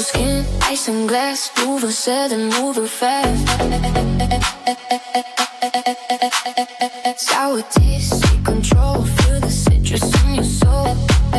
skin, ice and glass, moving sad and moving fast. Sour taste, take control, feel the citrus in your soul.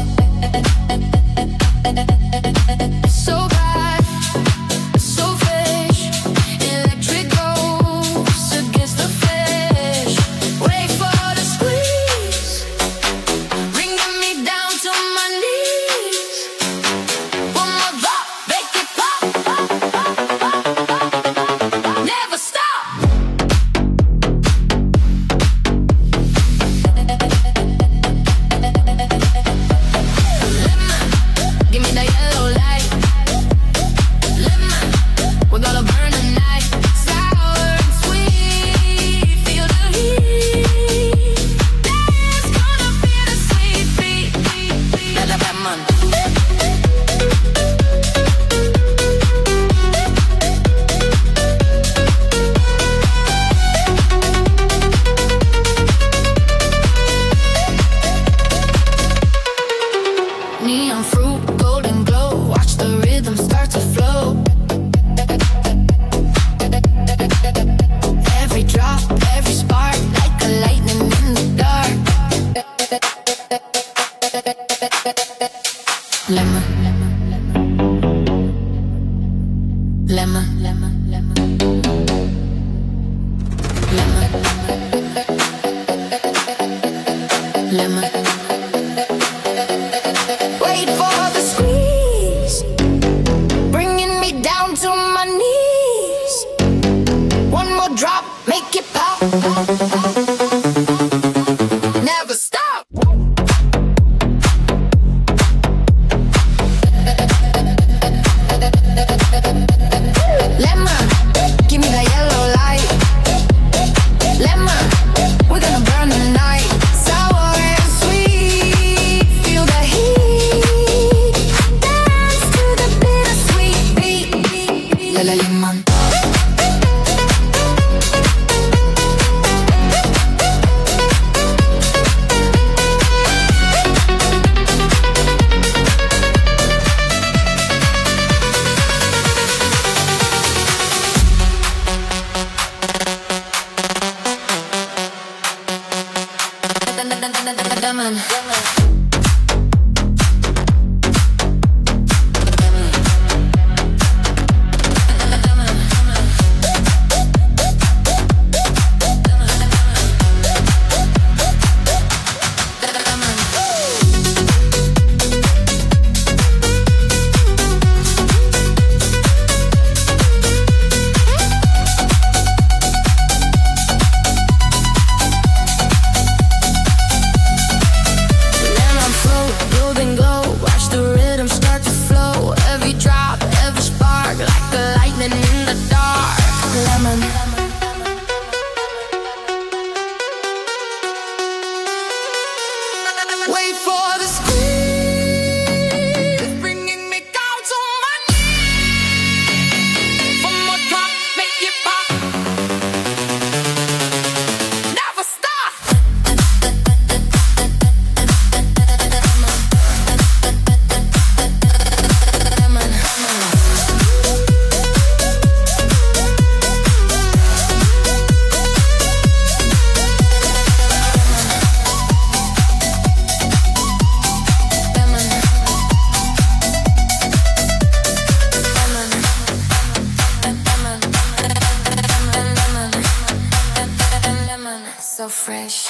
It's so bad, so fresh, electric ghosts against the flesh. Wait for the squeeze, bringing me down to my knees. One more drop, make it pop, pop, pop, pop, pop. Never stop. Give me the yellow light. Lemon, we're gonna burn the night. Sour and sweet, feel the heat. There's gonna be the sweet beat. Let the lemon. Neon fruit, golden glow. Watch the rhythm start to flow. Every drop, every spark, like a lightning in the dark. Lemon, lemon, lemon, lemon, lemon, lemon, lemon. Wait for the squeeze, bringing me down to my knees. One more drop, make it pop, pop, pop. Never stop. Lemon, give me the yellow light. Lemon, we're gonna burn the night. Sour and sweet, feel the heat. Dance to the bittersweet beat. La la lemon. Lemon. Lemon fruit, golden glow. Watch the rhythm start to flow. Every drop, every spark, like a lightning in the dark. Lemon. Wait for the squeeze, bringing me down to my knees. One more drop, make it pop. Never stop. Lemon. So fresh.